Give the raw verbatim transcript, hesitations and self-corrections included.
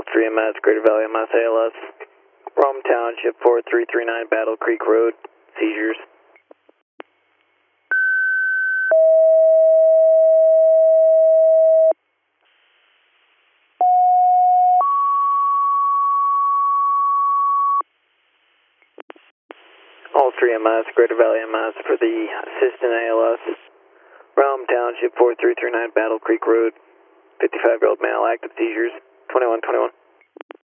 three M S, Greater Valley M S A L S. Rome Township, four three three nine Battle Creek Road, seizures. All three M S, Greater Valley M S for the assistant A L S. Rome Township, four three three nine Battle Creek Road, fifty-five-year-old male, active seizures, twenty-one twenty-one.